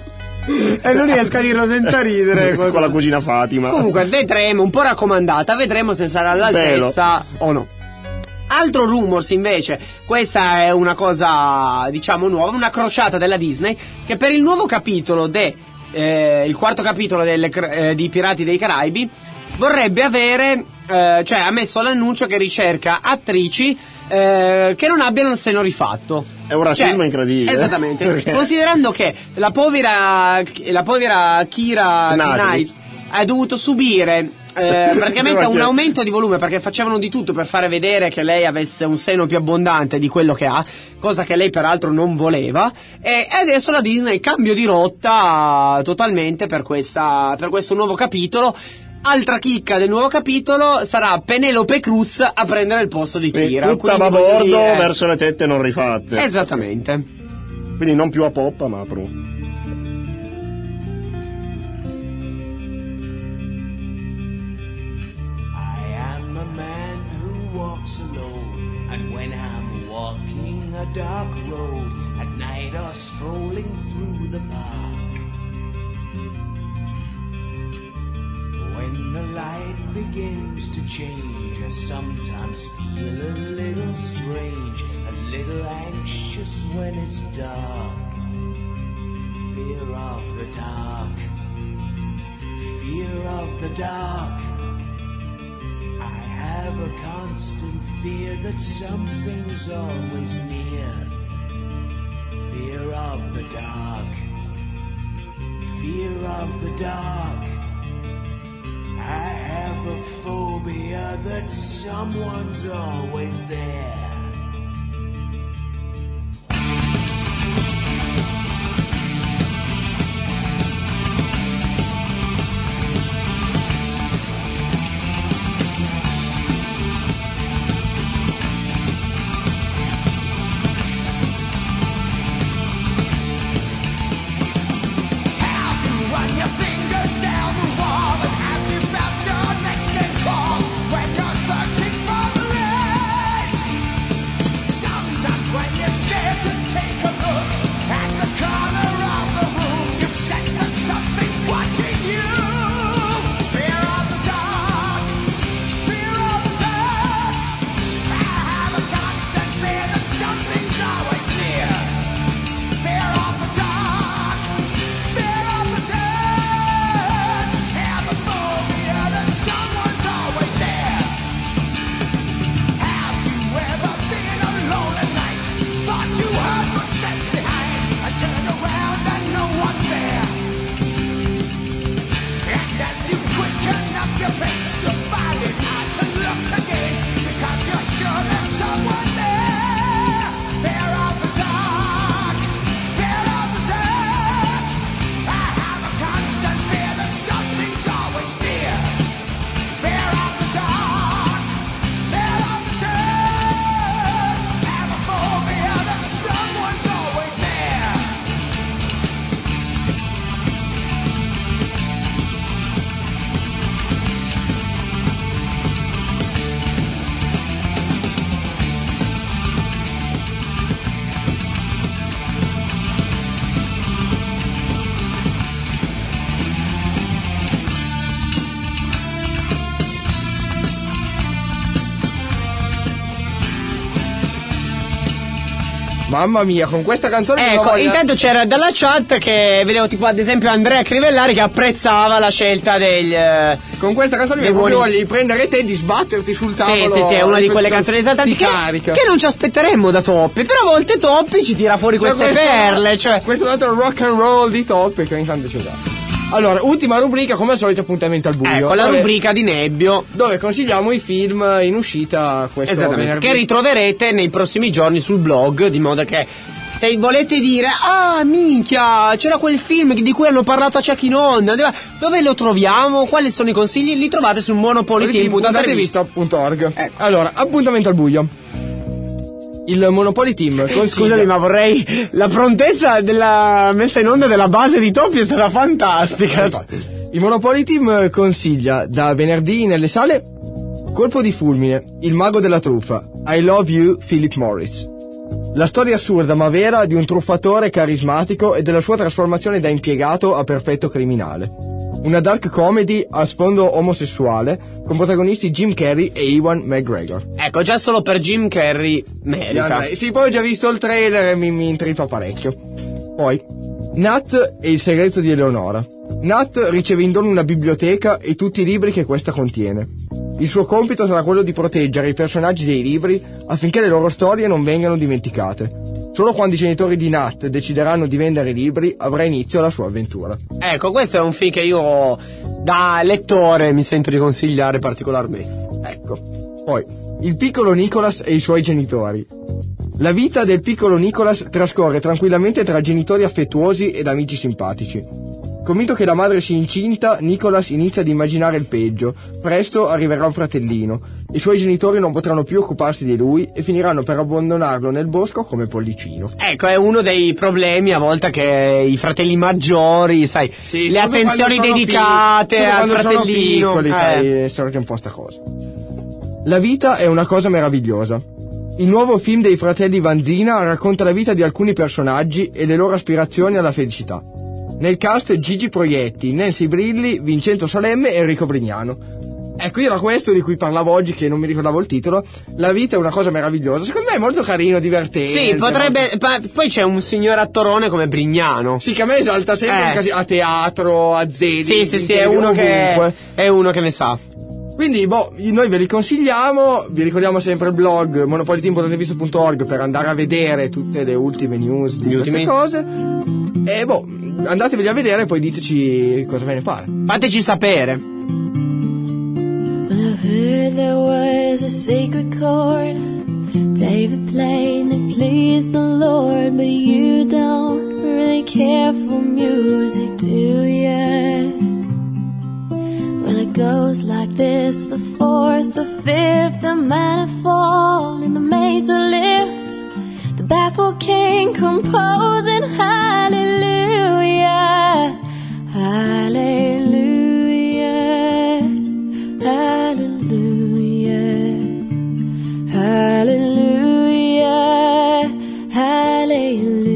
E non riesco a dirlo senza ridere. Con la cugina Fatima. Comunque vedremo, un po' raccomandata, vedremo se sarà all'altezza o no. Altro rumors invece, questa è una cosa diciamo nuova, una crociata della Disney che per il nuovo capitolo il quarto capitolo di Pirati dei Caraibi vorrebbe avere, cioè ha messo l'annuncio che ricerca attrici che non abbiano il seno rifatto. È un razzismo Cioè, incredibile. Esattamente. Perché? Considerando che la povera Keira Knight ha dovuto subire praticamente un aumento di volume perché facevano di tutto per fare vedere che lei avesse un seno più abbondante di quello che ha, cosa che lei peraltro non voleva, e adesso la Disney cambia di rotta totalmente per questo nuovo capitolo. Altra chicca del nuovo capitolo sarà Penelope Cruz a prendere il posto di Kira. Tutta Quindi a voglio bordo dire- verso le tette non rifatte. Esattamente. Quindi non più a poppa, ma a pru. I am a man who walks alone, and when I'm walking a dark road at night or strolling through the park, when the light begins to change, I sometimes feel a little strange, a little anxious when it's dark. Fear of the dark, fear of the dark. I have a constant fear that something's always near. Fear of the dark. Fear of the dark. I have a phobia that someone's always there. Mamma mia, con questa canzone... Ecco, intanto c'era dalla chat che vedevo tipo ad esempio Andrea Crivellari che apprezzava la scelta degli... Con questa canzone mi voglio di prendere te e di sbatterti sul tavolo. Sì, è una di quelle canzoni esaltanti che non ci aspetteremmo da Toppi. Però a volte Toppi ci tira fuori queste perle. Questo è un altro rock and roll di Toppi che intanto ci dà. Allora, ultima rubrica, come al solito, appuntamento al buio. Ecco, la rubrica di Nebbio, dove consigliamo i film in uscita questo venerdì, che ritroverete nei prossimi giorni sul blog, di modo che se volete dire minchia, c'era quel film di cui hanno parlato a Chuck in Onda, dove lo troviamo, quali sono i consigli, li trovate su monopolyteam.org. Ecco. Allora, appuntamento al buio. Il Monopoly Team consiglia... Scusami, ma vorrei... La prontezza della messa in onda della base di Toppi è stata fantastica. Il Monopoly Team consiglia da venerdì nelle sale Colpo di fulmine, Il mago della truffa, I Love You, Philip Morris. La storia assurda ma vera di un truffatore carismatico e della sua trasformazione da impiegato a perfetto criminale. Una dark comedy a sfondo omosessuale con protagonisti Jim Carrey e Ewan McGregor. Ecco, già solo per Jim Carrey merita. Sì, poi ho già visto il trailer e mi intrippa parecchio. Poi, Nat e il segreto di Eleonora. Nat riceve in dono una biblioteca e tutti i libri che questa contiene. Il suo compito sarà quello di proteggere i personaggi dei libri affinché le loro storie non vengano dimenticate. Solo quando i genitori di Nat decideranno di vendere i libri avrà inizio la sua avventura. Ecco, questo è un film che io da lettore mi sento di consigliare particolarmente. Ecco. Poi, il piccolo Nicholas e i suoi genitori. La vita del piccolo Nicholas trascorre tranquillamente tra genitori affettuosi ed amici simpatici. Convinto che la madre sia incinta, Nicholas inizia ad immaginare il peggio. Presto arriverà un fratellino. I suoi genitori non potranno più occuparsi di lui e finiranno per abbandonarlo nel bosco come pollicino. Ecco, è uno dei problemi a volte che i fratelli maggiori, sai, sì, le attenzioni dedicate al fratellino. Piccoli, sai, sorge un po' sta cosa. La vita è una cosa meravigliosa. Il nuovo film dei fratelli Vanzina racconta la vita di alcuni personaggi e le loro aspirazioni alla felicità. Nel cast Gigi Proietti, Nancy Brilli, Vincenzo Salemme e Enrico Brignano. Ecco, era questo di cui parlavo oggi, che non mi ricordavo il titolo. La vita è una cosa meravigliosa. Secondo me è molto carino, divertente. Sì, potrebbe. Poi c'è un signor attorone come Brignano. Sì, che a me esalta sempre a teatro, a Zeli. Sì, è uno che ne sa. Quindi noi ve li consigliamo, vi ricordiamo sempre il blog monopoliteam.tvisto.org per andare a vedere tutte le ultime news di queste cose. E andateveli a vedere e poi diteci cosa ve ne pare. Fateci sapere. I heard there was a sacred chord David played and it pleased the Lord, but you don't really care for music, do ya? Well, it goes like this: the fourth, the fifth, the manifold, and the major lift, the baffled king composing hallelujah, hallelujah, hallelujah, hallelujah, hallelujah.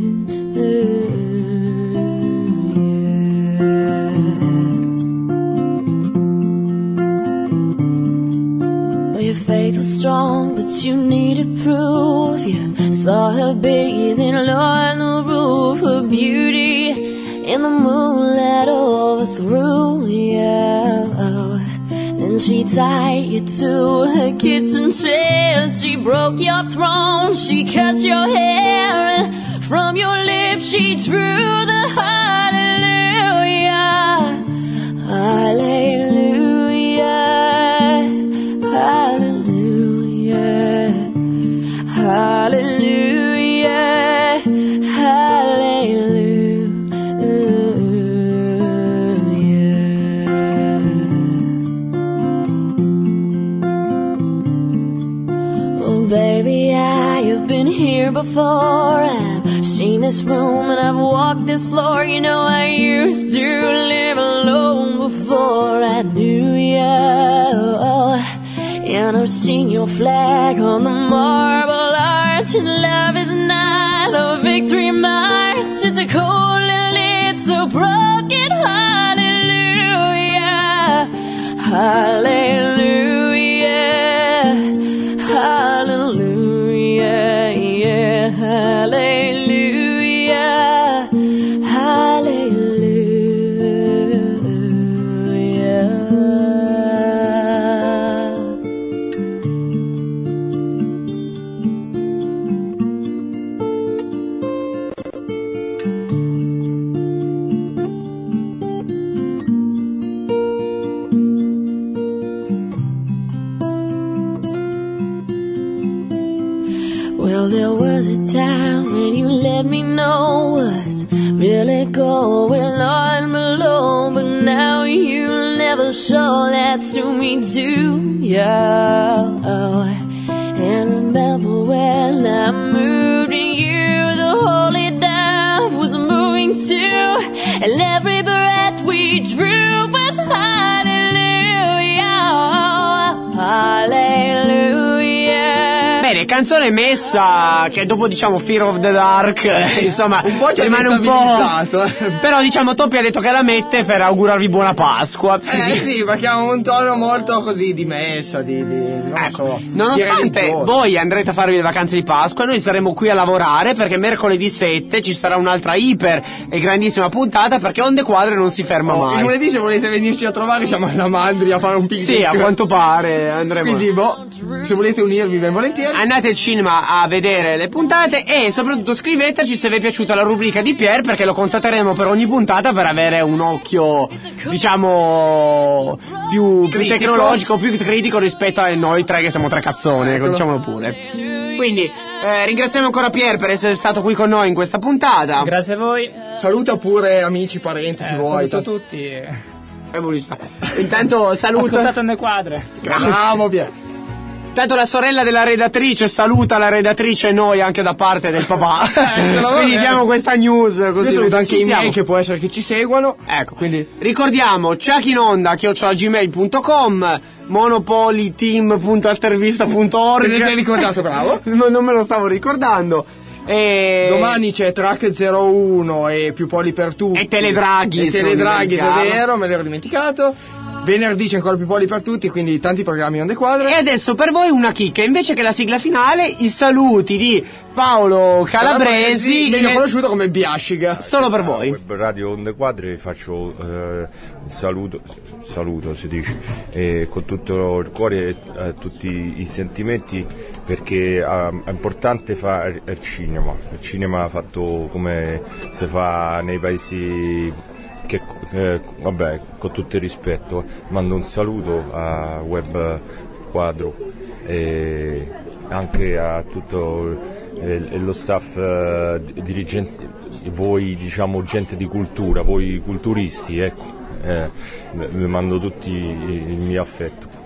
Faith was strong, but you needed proof. You saw her bathing on the roof, her beauty in the moonlight overthrew you. Then she tied you to her kitchen chair. She broke your throne, she cut your hair, and from your lips she drew the hallelujah, hallelujah, hallelujah, hallelujah, hallelujah. Oh baby, I have been here before. I've seen this room and I've walked this floor. You know I used to live alone before I knew you. And I've seen your flag on the marble arch. And love is not a victory march, it's a cold little broken hallelujah, hallelujah, hallelujah, yeah, hallelujah, hallelujah. Well, there was a time when you let me know what's really going on below, but now you never show that to me, do ya? And remember when I moved in you, the holy dove was moving too, and every breath we drew was hallelujah, hallelujah. Bene, canzone messa che dopo diciamo Fear of the Dark insomma un po' rimane un po', però diciamo Topi ha detto che la mette per augurarvi buona Pasqua. Sì, perché ha un tono molto così di messa, non so, nonostante voi andrete a farvi le vacanze di Pasqua, noi saremo qui a lavorare perché mercoledì 7 ci sarà un'altra iper e grandissima puntata, perché Onde Quadre non si ferma mai. Il lunedì, se volete venirci a trovare, siamo alla Mandri a fare un picnic. Sì, a quanto pare andremo. Quindi se volete unirvi ben volentieri, andate al cinema a vedere le puntate e soprattutto scriveteci se vi è piaciuta la rubrica di Pier, perché lo contatteremo per ogni puntata per avere un occhio diciamo più tecnologico, più critico rispetto a noi tre che siamo tre cazzone, diciamolo pure. Quindi ringraziamo ancora Pier per essere stato qui con noi in questa puntata. Grazie a voi. Saluta pure amici, parenti, chi vuoi. Saluto tutti. Intanto saluto. Ascoltate Onde Quadre. Bravo Pier. Intanto la sorella della redattrice saluta la redattrice e noi anche da parte del papà. Quindi diamo questa news così. Io saluto anche i miei, che può essere che ci seguano. Ecco, quindi ricordiamo ciacinonda@gmail.com, monopoliteam.altervista.org. Te ne sei ricordato, bravo. Non me lo stavo ricordando. Domani c'è Track 01 e Più Poli per tutti. E Teledraghi. E Teledraghi, è vero, me l'ero dimenticato. venerdì c'è ancora più Poli per tutti, quindi tanti programmi on the quadre. E adesso per voi una chicca, invece che la sigla finale, i saluti di Paolo Calabresi, meglio conosciuto come Biasciga. Solo per voi. Web Radio on the quadre faccio saluto si dice, con tutto il cuore e tutti i sentimenti, perché è importante fare il cinema fatto come si fa nei paesi che vabbè, con tutto il rispetto, mando un saluto a Web Quadro e anche a tutto lo staff dirigente, voi diciamo gente di cultura, voi culturisti, ecco, vi mando tutti il mio affetto.